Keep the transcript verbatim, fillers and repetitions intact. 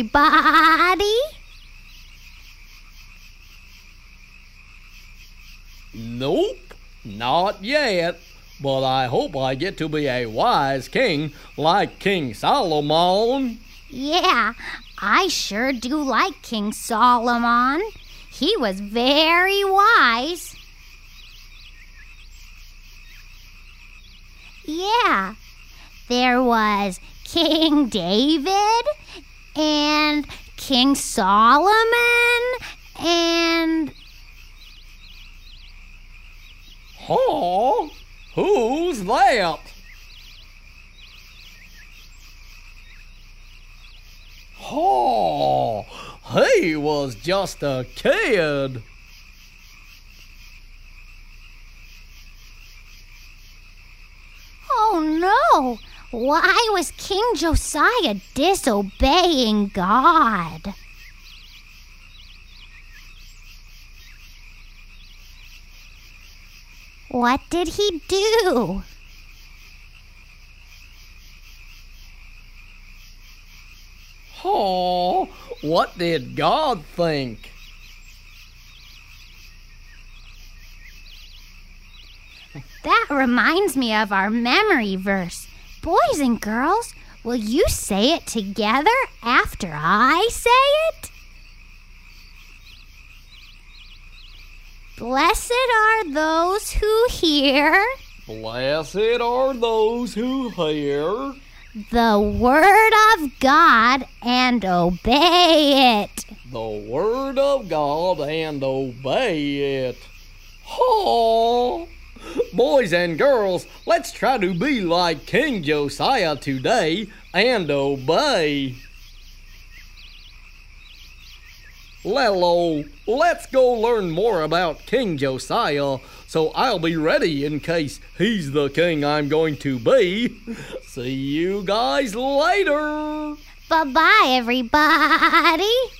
everybody? Nope, not yet. But I hope I get to be a wise king like King Solomon. Yeah, I sure do like King Solomon. He was very wise. Yeah, there was King David and King Solomon and... Huh? Who's that? Oh, he was just a kid. Oh no! Why was King Josiah disobeying God? What did he do? Oh, what did God think? That reminds me of our memory verse. Boys and girls, will you say it together after I say it? Blessed are those who hear. Blessed are those who hear the word of God and obey it. the word of God and obey it. Oh, boys and girls, let's try to be like King Josiah today and obey. Lello, let's go learn more about King Josiah, so I'll be ready in case he's the king I'm going to be. See you guys later. Bye-bye, everybody.